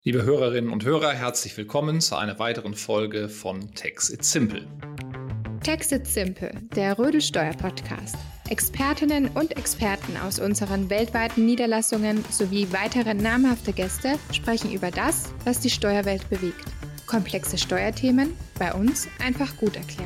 Liebe Hörerinnen und Hörer, herzlich willkommen zu einer weiteren Folge von Tax It's Simple. Tax It's Simple, der Rödl Steuer-Podcast. Expertinnen und Experten aus unseren weltweiten Niederlassungen sowie weitere namhafte Gäste sprechen über das, was die Steuerwelt bewegt. Komplexe Steuerthemen, bei uns einfach gut erklärt.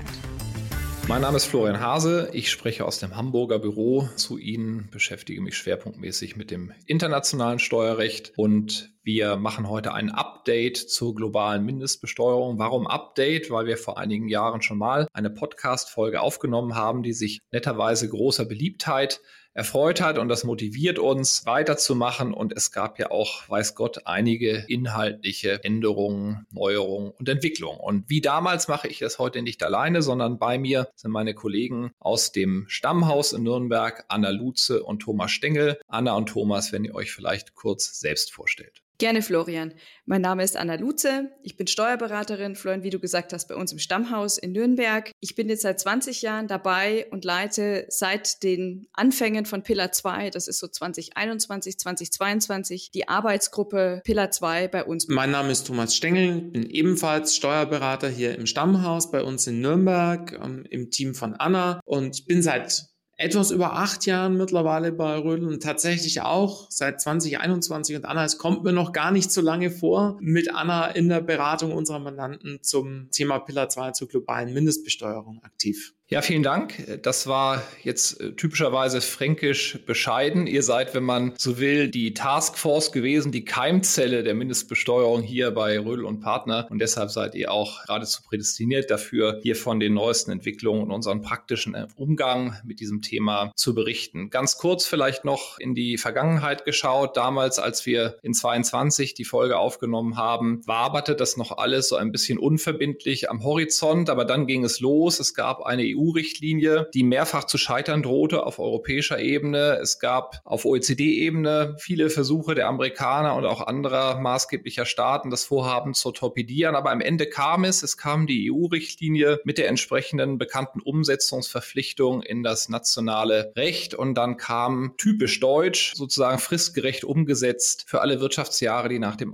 Mein Name ist Florian Hase, ich spreche aus dem Hamburger Büro zu Ihnen, beschäftige mich schwerpunktmäßig mit dem internationalen Steuerrecht und wir machen heute ein Update zur globalen Mindestbesteuerung. Warum Update? Weil wir vor einigen Jahren schon mal eine Podcast-Folge aufgenommen haben, die sich netterweise großer Beliebtheit erfreut hat und das motiviert uns weiterzumachen und es gab ja auch, weiß Gott, einige inhaltliche Änderungen, Neuerungen und Entwicklungen. Und wie damals mache ich das heute nicht alleine, sondern bei mir sind meine Kollegen aus dem Stammhaus in Nürnberg, Anna Luze und Thomas Stengel. Anna und Thomas, wenn ihr euch vielleicht kurz selbst vorstellt. Gerne, Florian. Mein Name ist Anna Luze. Ich bin Steuerberaterin, Florian, wie du gesagt hast, bei uns im Stammhaus in Nürnberg. Ich bin jetzt seit 20 Jahren dabei und leite seit den Anfängen von Pillar 2, das ist so 2021, 2022, die Arbeitsgruppe Pillar 2 bei uns. Mein Name ist Thomas Stengel, bin ebenfalls Steuerberater hier im Stammhaus bei uns in Nürnberg, im Team von Anna und bin seit etwas über 8 Jahren mittlerweile bei Rödl und tatsächlich auch seit 2021 und Anna, es kommt mir noch gar nicht so lange vor, mit Anna in der Beratung unserer Mandanten zum Thema Pillar 2 zur globalen Mindestbesteuerung aktiv. Ja, vielen Dank. Das war jetzt typischerweise fränkisch bescheiden. Ihr seid, wenn man so will, die Taskforce gewesen, die Keimzelle der Mindestbesteuerung hier bei Rödl und Partner. Und deshalb seid ihr auch geradezu prädestiniert dafür, hier von den neuesten Entwicklungen und unserem praktischen Umgang mit diesem Thema zu berichten. Ganz kurz vielleicht noch in die Vergangenheit geschaut. Damals, als wir in 22 die Folge aufgenommen haben, waberte das noch alles so ein bisschen unverbindlich am Horizont. Aber dann ging es los. Es gab eine EU-Richtlinie, die mehrfach zu scheitern drohte auf europäischer Ebene. Es gab auf OECD-Ebene viele Versuche der Amerikaner und auch anderer maßgeblicher Staaten, das Vorhaben zu torpedieren. Aber am Ende kam kam die EU-Richtlinie mit der entsprechenden bekannten Umsetzungsverpflichtung in das nationale Recht. Und dann kam typisch deutsch, sozusagen fristgerecht umgesetzt für alle Wirtschaftsjahre, die nach dem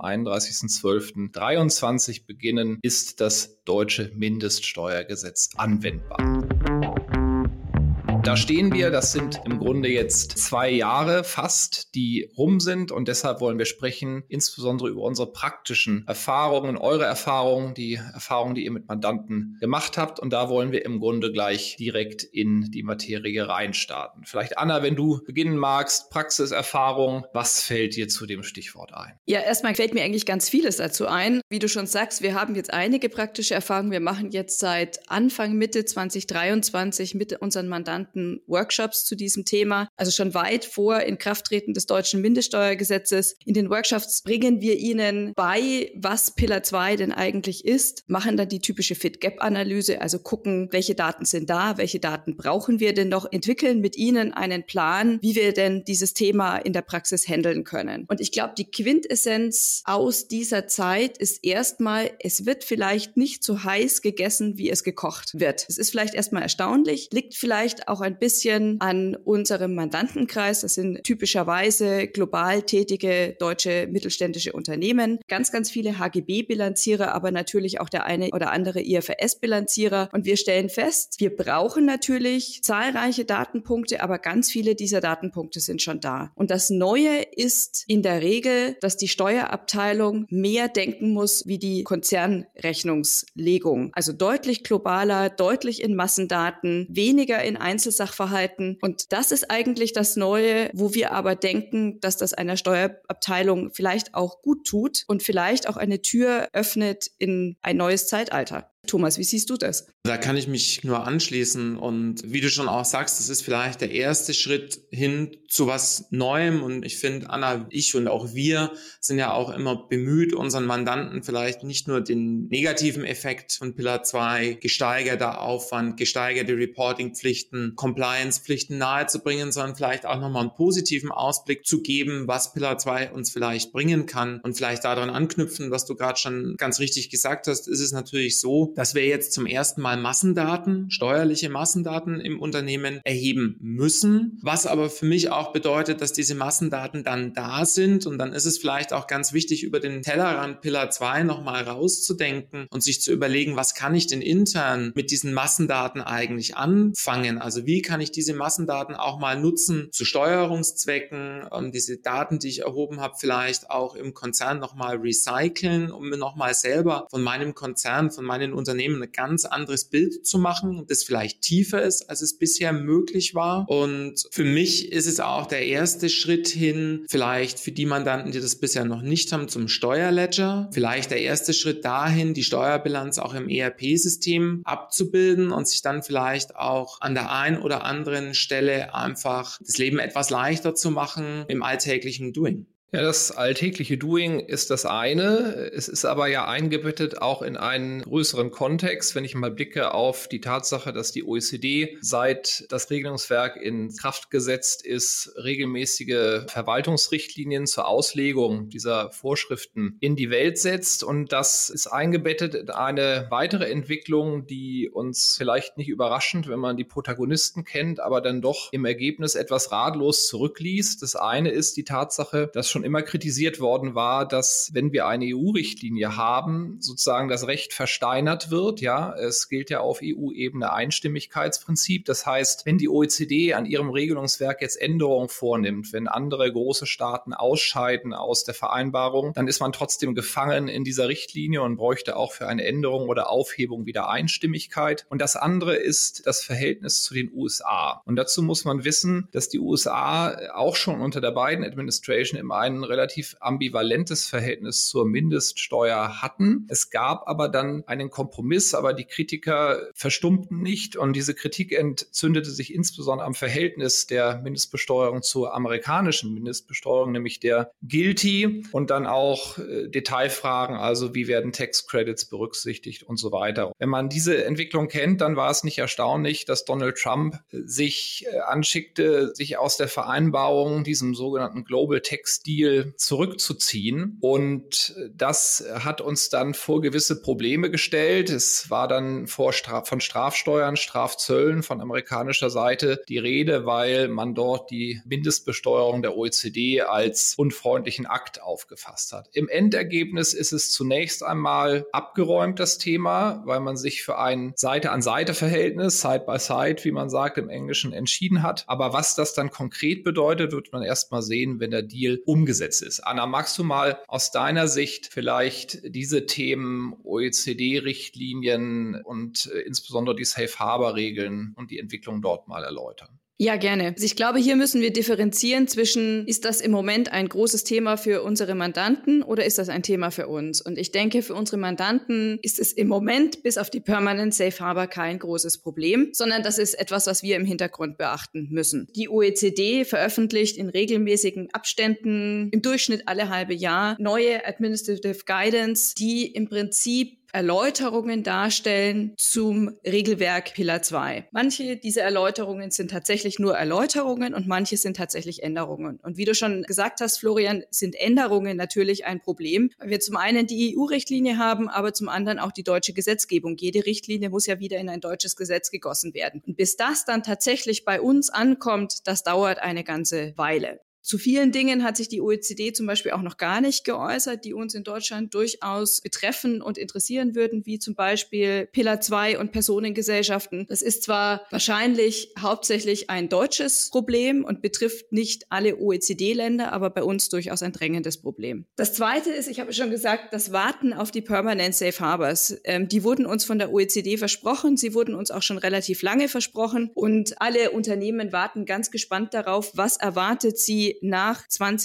31.12.23 beginnen, ist das deutsche Mindeststeuergesetz anwendbar. Da stehen wir, das sind im Grunde jetzt 2 Jahre fast, die rum sind und deshalb wollen wir sprechen, insbesondere über unsere praktischen Erfahrungen, eure Erfahrungen, die Erfahrungen, die ihr mit Mandanten gemacht habt und da wollen wir im Grunde gleich direkt in die Materie reinstarten. Vielleicht Anna, wenn du beginnen magst, Praxiserfahrung, was fällt dir zu dem Stichwort ein? Ja, erstmal fällt mir eigentlich ganz vieles dazu ein. Wie du schon sagst, wir haben jetzt einige praktische Erfahrungen. Wir machen jetzt seit Anfang, Mitte 2023 mit unseren Mandanten Workshops zu diesem Thema, also schon weit vor Inkrafttreten des deutschen Mindeststeuergesetzes. In den Workshops bringen wir Ihnen bei, was Pillar 2 denn eigentlich ist, machen dann die typische Fit-Gap-Analyse, also gucken, welche Daten sind da, welche Daten brauchen wir denn noch, entwickeln mit Ihnen einen Plan, wie wir denn dieses Thema in der Praxis handeln können. Und ich glaube, die Quintessenz aus dieser Zeit ist erstmal, es wird vielleicht nicht so heiß gegessen, wie es gekocht wird. Es ist vielleicht erstmal erstaunlich, liegt vielleicht auch ein bisschen an unserem Mandantenkreis. Das sind typischerweise global tätige deutsche mittelständische Unternehmen. Ganz, ganz viele HGB-Bilanzierer, aber natürlich auch der eine oder andere IFRS-Bilanzierer. Und wir stellen fest, wir brauchen natürlich zahlreiche Datenpunkte, aber ganz viele dieser Datenpunkte sind schon da. Und das Neue ist in der Regel, dass die Steuerabteilung mehr denken muss wie die Konzernrechnungslegung. Also deutlich globaler, deutlich in Massendaten, weniger in Einzelsachverhalten. Und das ist eigentlich das Neue, wo wir aber denken, dass das einer Steuerabteilung vielleicht auch gut tut und vielleicht auch eine Tür öffnet in ein neues Zeitalter. Thomas, wie siehst du das? Da kann ich mich nur anschließen und wie du schon auch sagst, das ist vielleicht der erste Schritt hin zu was Neuem und ich finde, Anna, ich und auch wir sind ja auch immer bemüht, unseren Mandanten vielleicht nicht nur den negativen Effekt von Pillar 2, gesteigerter Aufwand, gesteigerte Reporting-Pflichten, Compliance-Pflichten nahezubringen, sondern vielleicht auch nochmal einen positiven Ausblick zu geben, was Pillar 2 uns vielleicht bringen kann und vielleicht daran anknüpfen, was du gerade schon ganz richtig gesagt hast, ist es natürlich so, so, dass wir jetzt zum ersten Mal Massendaten, steuerliche Massendaten im Unternehmen erheben müssen, was aber für mich auch bedeutet, dass diese Massendaten dann da sind und dann ist es vielleicht auch ganz wichtig, über den Tellerrand Pillar 2 nochmal rauszudenken und sich zu überlegen, was kann ich denn intern mit diesen Massendaten eigentlich anfangen? Also wie kann ich diese Massendaten auch mal nutzen zu Steuerungszwecken, diese Daten, die ich erhoben habe, vielleicht auch im Konzern nochmal recyceln, um mir nochmal selber von meinem Konzern, von meinen Unternehmen ein ganz anderes Bild zu machen, das vielleicht tiefer ist, als es bisher möglich war. Und für mich ist es auch der erste Schritt hin, vielleicht für die Mandanten, die das bisher noch nicht haben, zum Steuerledger. Vielleicht der erste Schritt dahin, die Steuerbilanz auch im ERP-System abzubilden und sich dann vielleicht auch an der einen oder anderen Stelle einfach das Leben etwas leichter zu machen im alltäglichen Doing. Ja, das alltägliche Doing ist das eine. Es ist aber ja eingebettet auch in einen größeren Kontext. Wenn ich mal blicke auf die Tatsache, dass die OECD, seit das Regelungswerk in Kraft gesetzt ist, regelmäßige Verwaltungsrichtlinien zur Auslegung dieser Vorschriften in die Welt setzt. Und das ist eingebettet in eine weitere Entwicklung, die uns vielleicht nicht überraschend, wenn man die Protagonisten kennt, aber dann doch im Ergebnis etwas ratlos zurückließ. Das eine ist die Tatsache, dass schon immer kritisiert worden war, dass wenn wir eine EU-Richtlinie haben, sozusagen das Recht versteinert wird. Ja, es gilt ja auf EU-Ebene Einstimmigkeitsprinzip. Das heißt, wenn die OECD an ihrem Regelungswerk jetzt Änderungen vornimmt, wenn andere große Staaten ausscheiden aus der Vereinbarung, dann ist man trotzdem gefangen in dieser Richtlinie und bräuchte auch für eine Änderung oder Aufhebung wieder Einstimmigkeit. Und das andere ist das Verhältnis zu den USA. Und dazu muss man wissen, dass die USA auch schon unter der Biden-Administration im ein relativ ambivalentes Verhältnis zur Mindeststeuer hatten. Es gab aber dann einen Kompromiss, aber die Kritiker verstummten nicht und diese Kritik entzündete sich insbesondere am Verhältnis der Mindestbesteuerung zur amerikanischen Mindestbesteuerung, nämlich der GILTI und dann auch Detailfragen, also wie werden Tax Credits berücksichtigt und so weiter. Wenn man diese Entwicklung kennt, dann war es nicht erstaunlich, dass Donald Trump sich anschickte, sich aus der Vereinbarung, diesem sogenannten Global Tax Deal, zurückzuziehen. Und das hat uns dann vor gewisse Probleme gestellt. Es war dann von Strafsteuern, Strafzöllen von amerikanischer Seite die Rede, weil man dort die Mindestbesteuerung der OECD als unfreundlichen Akt aufgefasst hat. Im Endergebnis ist es zunächst einmal abgeräumt, das Thema, weil man sich für ein Seite-an-Seite-Verhältnis, Side-by-Side, wie man sagt im Englischen, entschieden hat. Aber was das dann konkret bedeutet, wird man erst mal sehen, wenn der Deal umgesetzt ist. Anna, magst du mal aus deiner Sicht vielleicht diese Themen OECD-Richtlinien und insbesondere die Safe-Harbor-Regeln und die Entwicklung dort mal erläutern? Ja, gerne. Also ich glaube, hier müssen wir differenzieren zwischen, ist das im Moment ein großes Thema für unsere Mandanten oder ist das ein Thema für uns? Und ich denke, für unsere Mandanten ist es im Moment bis auf die Permanent Safe Harbor kein großes Problem, sondern das ist etwas, was wir im Hintergrund beachten müssen. Die OECD veröffentlicht in regelmäßigen Abständen, im Durchschnitt alle halbe Jahr, neue Administrative Guidance, die im Prinzip Erläuterungen darstellen zum Regelwerk Pillar 2. Manche dieser Erläuterungen sind tatsächlich nur Erläuterungen und manche sind tatsächlich Änderungen. Und wie du schon gesagt hast, Florian, sind Änderungen natürlich ein Problem, weil wir zum einen die EU-Richtlinie haben, aber zum anderen auch die deutsche Gesetzgebung. Jede Richtlinie muss ja wieder in ein deutsches Gesetz gegossen werden. Und bis das dann tatsächlich bei uns ankommt, das dauert eine ganze Weile. Zu vielen Dingen hat sich die OECD zum Beispiel auch noch gar nicht geäußert, die uns in Deutschland durchaus betreffen und interessieren würden, wie zum Beispiel Pillar 2 und Personengesellschaften. Das ist zwar wahrscheinlich hauptsächlich ein deutsches Problem und betrifft nicht alle OECD-Länder, aber bei uns durchaus ein drängendes Problem. Das Zweite ist, ich habe schon gesagt, das Warten auf die Permanent Safe Harbors. Die wurden uns von der OECD versprochen, sie wurden uns auch schon relativ lange versprochen und alle Unternehmen warten ganz gespannt darauf, was erwartet sie nach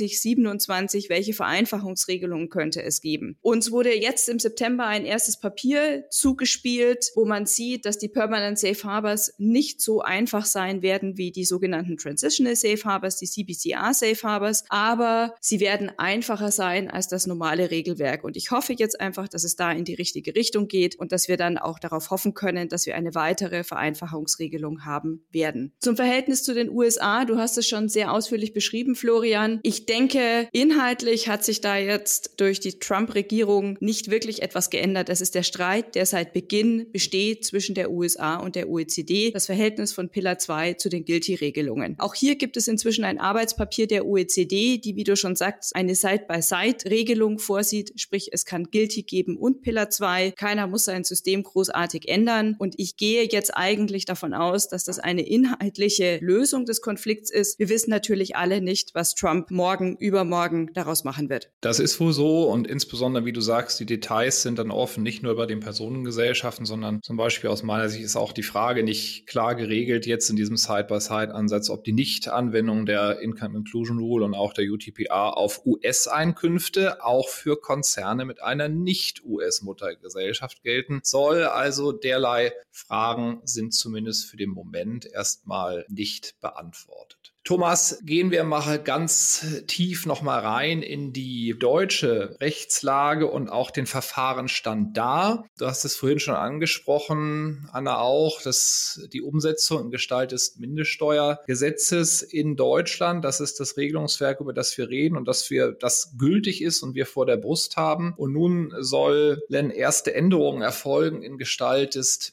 2027, welche Vereinfachungsregelungen könnte es geben. Uns wurde jetzt im September ein erstes Papier zugespielt, wo man sieht, dass die Permanent Safe Harbors nicht so einfach sein werden wie die sogenannten Transitional Safe Harbors, die CBCR Safe Harbors, aber sie werden einfacher sein als das normale Regelwerk. Und ich hoffe jetzt einfach, dass es da in die richtige Richtung geht und dass wir dann auch darauf hoffen können, dass wir eine weitere Vereinfachungsregelung haben werden. Zum Verhältnis zu den USA, du hast es schon sehr ausführlich beschrieben, Florian. Ich denke, inhaltlich hat sich da jetzt durch die Trump-Regierung nicht wirklich etwas geändert. Das ist der Streit, der seit Beginn besteht zwischen der USA und der OECD, das Verhältnis von Pillar 2 zu den Guilty-Regelungen. Auch hier gibt es inzwischen ein Arbeitspapier der OECD, die, wie du schon sagst, eine Side-by-Side-Regelung vorsieht, sprich es kann Guilty geben und Pillar 2. Keiner muss sein System großartig ändern und ich gehe jetzt eigentlich davon aus, dass das eine inhaltliche Lösung des Konflikts ist. Wir wissen natürlich alle nicht, was Trump morgen, übermorgen daraus machen wird. Das ist wohl so und insbesondere, wie du sagst, die Details sind dann offen, nicht nur bei den Personengesellschaften, sondern zum Beispiel aus meiner Sicht ist auch die Frage nicht klar geregelt jetzt in diesem Side-by-Side-Ansatz, ob die Nichtanwendung der Income Inclusion Rule und auch der UTPR auf US-Einkünfte auch für Konzerne mit einer Nicht-US-Muttergesellschaft gelten soll. Also derlei Fragen sind zumindest für den Moment erstmal nicht beantwortet. Thomas, gehen wir mal ganz tief nochmal rein in die deutsche Rechtslage und auch den Verfahrensstand da. Du hast es vorhin schon angesprochen, Anna auch, dass die Umsetzung in Gestalt des Mindeststeuergesetzes in Deutschland, das ist das Regelungswerk, über das wir reden und das gültig ist und wir vor der Brust haben. Und nun sollen erste Änderungen erfolgen in Gestalt des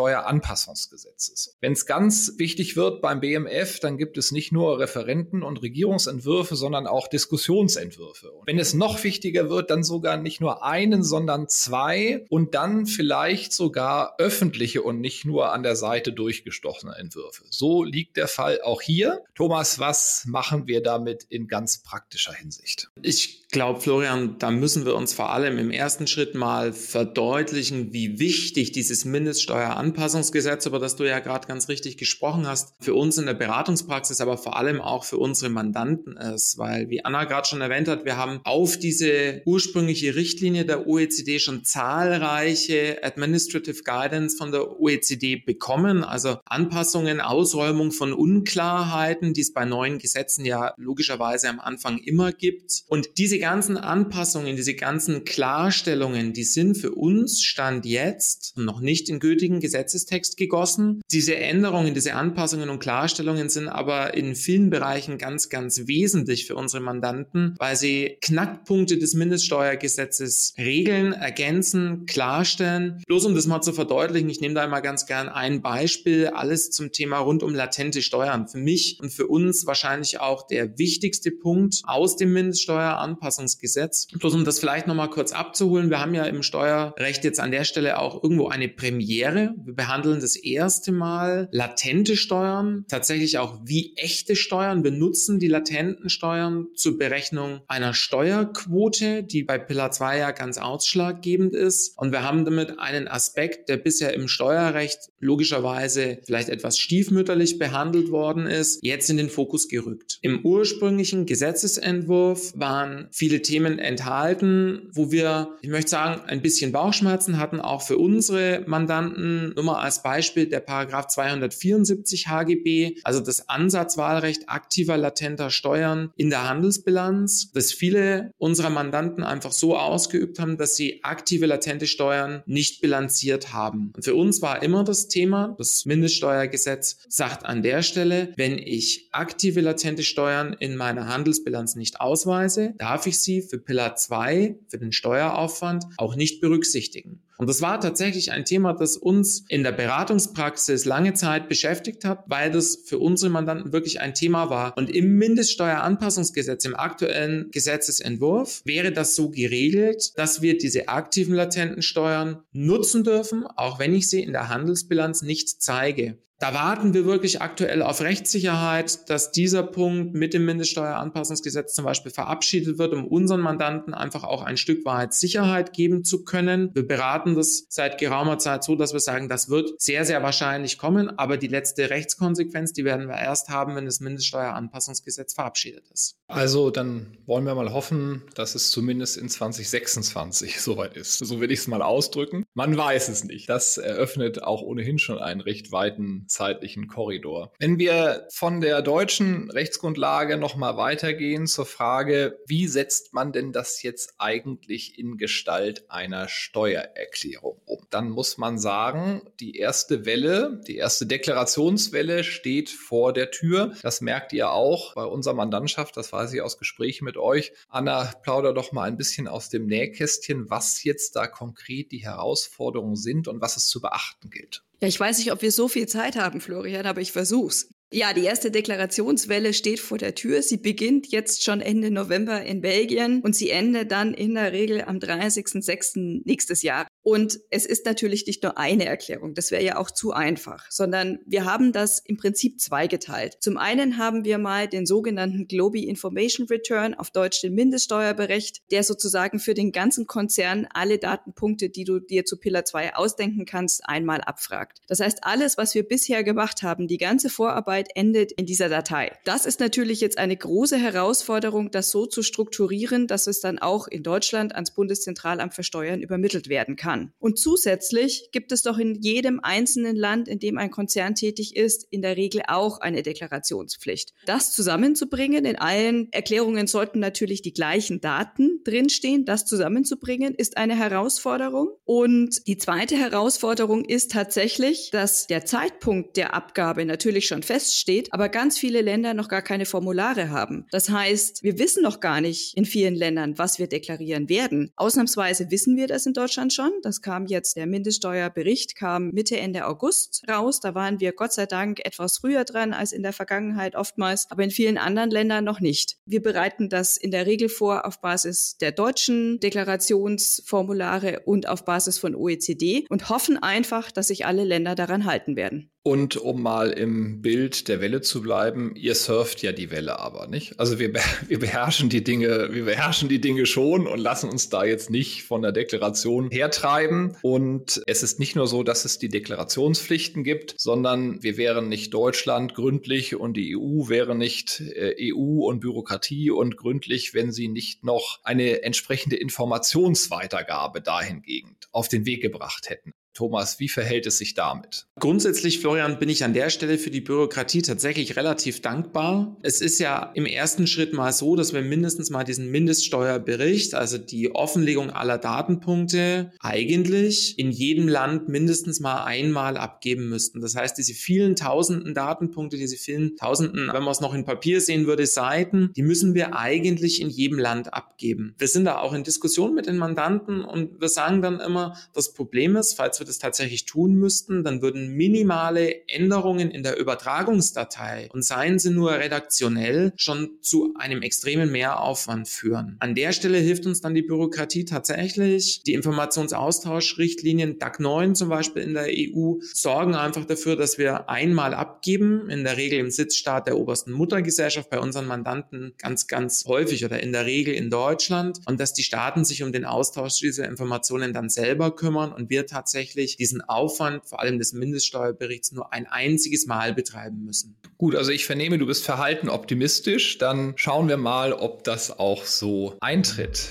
Mindeststeueranpassungsgesetzes. Wenn es ganz wichtig wird beim BMF, dann gibt es nicht nur Referenten- und Regierungsentwürfe, sondern auch Diskussionsentwürfe. Und wenn es noch wichtiger wird, dann sogar nicht nur einen, sondern zwei und dann vielleicht sogar öffentliche und nicht nur an der Seite durchgestochene Entwürfe. So liegt der Fall auch hier. Thomas, was machen wir damit in ganz praktischer Hinsicht? Ich glaube, Florian, da müssen wir uns vor allem im ersten Schritt mal verdeutlichen, wie wichtig dieses Mindeststeueranpassungsgesetz, über das du ja gerade ganz richtig gesprochen hast, für uns in der Beratungspraxis, aber vor allem auch für unsere Mandanten ist. Weil, wie Anna gerade schon erwähnt hat, wir haben auf diese ursprüngliche Richtlinie der OECD schon zahlreiche Administrative Guidance von der OECD bekommen, also Anpassungen, Ausräumung von Unklarheiten, die es bei neuen Gesetzen ja logischerweise am Anfang immer gibt. Und diese ganzen Anpassungen, diese ganzen Klarstellungen, die sind für uns Stand jetzt noch nicht in gültigen Gesetzestext gegossen. Diese Änderungen, diese Anpassungen und Klarstellungen sind aber in vielen Bereichen ganz, ganz wesentlich für unsere Mandanten, weil sie Knackpunkte des Mindeststeuergesetzes regeln, ergänzen, klarstellen. Bloß um das mal zu verdeutlichen, ich nehme da immer ganz gern ein Beispiel, alles zum Thema rund um latente Steuern. Für mich und für uns wahrscheinlich auch der wichtigste Punkt aus dem Mindeststeueranpassungsgesetz. Bloß um das vielleicht nochmal kurz abzuholen, wir haben ja im Steuerrecht jetzt an der Stelle auch irgendwo eine Premiere. Wir behandeln das erste Mal latente Steuern, tatsächlich auch wie echte Steuern. Wir nutzen die latenten Steuern zur Berechnung einer Steuerquote, die bei Pillar 2 ja ganz ausschlaggebend ist. Und wir haben damit einen Aspekt, der bisher im Steuerrecht logischerweise vielleicht etwas stiefmütterlich behandelt worden ist, jetzt in den Fokus gerückt. Im ursprünglichen Gesetzesentwurf waren viele Themen enthalten, wo wir, ich möchte sagen, ein bisschen Bauchschmerzen hatten, auch für unsere Mandanten. Nur mal als Beispiel der Paragraph 274 HGB, also das Ansatzwahlrecht aktiver latenter Steuern in der Handelsbilanz, das viele unserer Mandanten einfach so ausgeübt haben, dass sie aktive latente Steuern nicht bilanziert haben. Und für uns war immer das Thema, das Mindeststeuergesetz sagt an der Stelle, wenn ich aktive latente Steuern in meiner Handelsbilanz nicht ausweise, darf ich sie für Pillar 2, für den Steueraufwand, auch nicht berücksichtigen. Und das war tatsächlich ein Thema, das uns in der Beratungspraxis lange Zeit beschäftigt hat, weil das für unsere Mandanten wirklich ein Thema war. Und im Mindeststeueranpassungsgesetz, im aktuellen Gesetzesentwurf, wäre das so geregelt, dass wir diese aktiven latenten Steuern nutzen dürfen, auch wenn ich sie in der Handelsbilanz nicht zeige. Da warten wir wirklich aktuell auf Rechtssicherheit, dass dieser Punkt mit dem Mindeststeueranpassungsgesetz zum Beispiel verabschiedet wird, um unseren Mandanten einfach auch ein Stück weit Sicherheit geben zu können. Wir beraten das seit geraumer Zeit so, dass wir sagen, das wird sehr, sehr wahrscheinlich kommen, aber die letzte Rechtskonsequenz, die werden wir erst haben, wenn das Mindeststeueranpassungsgesetz verabschiedet ist. Also dann wollen wir mal hoffen, dass es zumindest in 2026 soweit ist. So will ich es mal ausdrücken. Man weiß es nicht. Das eröffnet auch ohnehin schon einen recht weiten zeitlichen Korridor. Wenn wir von der deutschen Rechtsgrundlage nochmal weitergehen zur Frage, wie setzt man denn das jetzt eigentlich in Gestalt einer Steuererklärung um? Dann muss man sagen, die erste Deklarationswelle steht vor der Tür. Das merkt ihr auch bei unserer Mandantschaft, das weiß ich aus Gesprächen mit euch. Anna, plauder doch mal ein bisschen aus dem Nähkästchen, was jetzt da konkret die Herausforderungen sind und was es zu beachten gilt. Ja, ich weiß nicht, ob wir so viel Zeit haben, Florian, aber ich versuch's. Ja, die erste Deklarationswelle steht vor der Tür. Sie beginnt jetzt schon Ende November in Belgien und sie endet dann in der Regel am 30.06. nächstes Jahr. Und es ist natürlich nicht nur eine Erklärung, das wäre ja auch zu einfach, sondern wir haben das im Prinzip zweigeteilt. Zum einen haben wir mal den sogenannten Global Information Return, auf Deutsch den Mindeststeuerbericht, der sozusagen für den ganzen Konzern alle Datenpunkte, die du dir zu Pillar 2 ausdenken kannst, einmal abfragt. Das heißt, alles, was wir bisher gemacht haben, die ganze Vorarbeit endet in dieser Datei. Das ist natürlich jetzt eine große Herausforderung, das so zu strukturieren, dass es dann auch in Deutschland ans Bundeszentralamt für Steuern übermittelt werden kann. Und zusätzlich gibt es doch in jedem einzelnen Land, in dem ein Konzern tätig ist, in der Regel auch eine Deklarationspflicht. Das zusammenzubringen, in allen Erklärungen sollten natürlich die gleichen Daten drinstehen, das zusammenzubringen, ist eine Herausforderung. Und die zweite Herausforderung ist tatsächlich, dass der Zeitpunkt der Abgabe natürlich schon feststeht, aber ganz viele Länder noch gar keine Formulare haben. Das heißt, wir wissen noch gar nicht in vielen Ländern, was wir deklarieren werden. Ausnahmsweise wissen wir das in Deutschland schon. Das kam jetzt, der Mindeststeuerbericht kam Mitte, Ende August raus. Da waren wir Gott sei Dank etwas früher dran als in der Vergangenheit oftmals, aber in vielen anderen Ländern noch nicht. Wir bereiten das in der Regel vor auf Basis der deutschen Deklarationsformulare und auf Basis von OECD und hoffen einfach, dass sich alle Länder daran halten werden. Und um mal im Bild der Welle zu bleiben, ihr surft ja die Welle aber, nicht? Also wir beherrschen die Dinge schon und lassen uns da jetzt nicht von der Deklaration hertreiben. Und es ist nicht nur so, dass es die Deklarationspflichten gibt, sondern wir wären nicht Deutschland gründlich und die EU wäre nicht EU und Bürokratie und gründlich, wenn sie nicht noch eine entsprechende Informationsweitergabe dahingehend auf den Weg gebracht hätten. Thomas, wie verhält es sich damit? Grundsätzlich, Florian, bin ich an der Stelle für die Bürokratie tatsächlich relativ dankbar. Es ist ja im ersten Schritt mal so, dass wir mindestens mal diesen Mindeststeuerbericht, also die Offenlegung aller Datenpunkte, eigentlich in jedem Land mindestens mal einmal abgeben müssten. Das heißt, diese vielen tausenden Datenpunkte, diese vielen tausenden, wenn man es noch in Papier sehen würde, Seiten, die müssen wir eigentlich in jedem Land abgeben. Wir sind da auch in Diskussion mit den Mandanten und wir sagen dann immer, das Problem ist, falls wir das tatsächlich tun müssten, dann würden minimale Änderungen in der Übertragungsdatei und seien sie nur redaktionell schon zu einem extremen Mehraufwand führen. An der Stelle hilft uns dann die Bürokratie tatsächlich. Die Informationsaustauschrichtlinien DAC 9 zum Beispiel in der EU sorgen einfach dafür, dass wir einmal abgeben, in der Regel im Sitzstaat der obersten Muttergesellschaft, bei unseren Mandanten ganz, ganz häufig oder in der Regel in Deutschland, und dass die Staaten sich um den Austausch dieser Informationen dann selber kümmern und wir tatsächlich diesen Aufwand, vor allem des Mindeststeuerberichts, nur ein einziges Mal betreiben müssen. Gut, also ich vernehme, du bist verhalten optimistisch. Dann schauen wir mal, ob das auch so eintritt.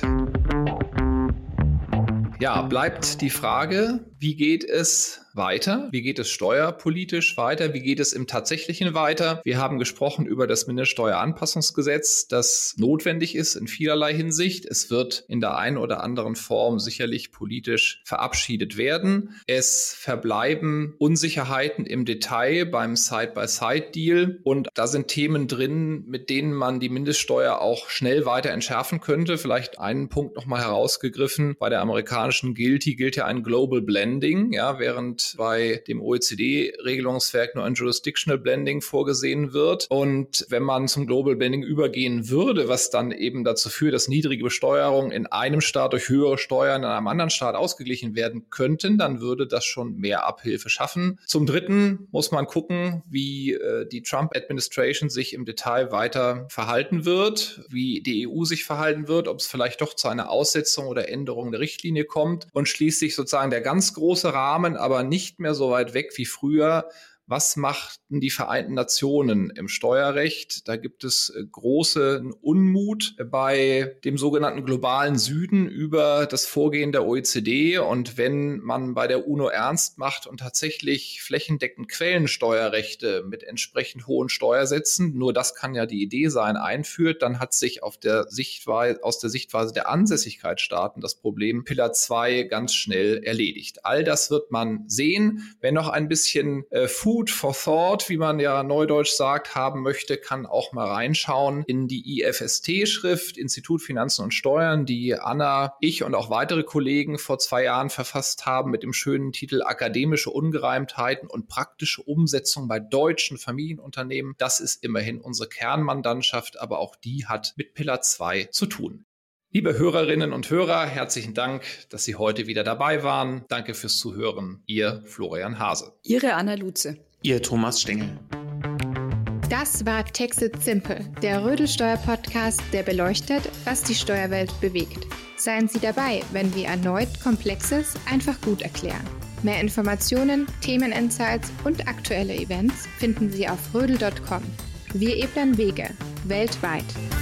Ja, bleibt die Frage, wie geht es weiter? Wie geht es steuerpolitisch weiter? Wie geht es im Tatsächlichen weiter? Wir haben gesprochen über das Mindeststeueranpassungsgesetz, das notwendig ist in vielerlei Hinsicht. Es wird in der einen oder anderen Form sicherlich politisch verabschiedet werden. Es verbleiben Unsicherheiten im Detail beim Side-by-Side-Deal und da sind Themen drin, mit denen man die Mindeststeuer auch schnell weiter entschärfen könnte. Vielleicht einen Punkt nochmal herausgegriffen. Bei der amerikanischen GILTI gilt ja ein Global Blending, ja, während bei dem OECD-Regelungswerk nur ein Jurisdictional Blending vorgesehen wird. Und wenn man zum Global Blending übergehen würde, was dann eben dazu führt, dass niedrige Besteuerung in einem Staat durch höhere Steuern in einem anderen Staat ausgeglichen werden könnten, dann würde das schon mehr Abhilfe schaffen. Zum Dritten muss man gucken, wie die Trump-Administration sich im Detail weiter verhalten wird, wie die EU sich verhalten wird, ob es vielleicht doch zu einer Aussetzung oder Änderung der Richtlinie kommt und schließlich sozusagen der ganz große Rahmen, aber nicht mehr so weit weg wie früher, was machten die Vereinten Nationen im Steuerrecht? Da gibt es großen Unmut bei dem sogenannten globalen Süden über das Vorgehen der OECD. Und wenn man bei der UNO ernst macht und tatsächlich flächendeckend Quellensteuerrechte mit entsprechend hohen Steuersätzen, nur das kann ja die Idee sein, einführt, dann hat sich aus der Sichtweise der Ansässigkeitsstaaten das Problem Pillar 2 ganz schnell erledigt. All das wird man sehen. Wer noch ein bisschen Food for Thought, wie man ja neudeutsch sagt, haben möchte, kann auch mal reinschauen in die IFST-Schrift, Institut Finanzen und Steuern, die Anna, ich und auch weitere Kollegen vor 2 Jahren verfasst haben mit dem schönen Titel Akademische Ungereimtheiten und praktische Umsetzung bei deutschen Familienunternehmen. Das ist immerhin unsere Kernmandantschaft, aber auch die hat mit Pillar 2 zu tun. Liebe Hörerinnen und Hörer, herzlichen Dank, dass Sie heute wieder dabei waren. Danke fürs Zuhören. Ihr Florian Hase. Ihre Anna Lutze. Ihr Thomas Stengel. Das war Tax It Simple, der Rödel-Steuer-Podcast, der beleuchtet, was die Steuerwelt bewegt. Seien Sie dabei, wenn wir erneut Komplexes einfach gut erklären. Mehr Informationen, Themeninsights und aktuelle Events finden Sie auf rödel.com. Wir ebnen Wege, weltweit.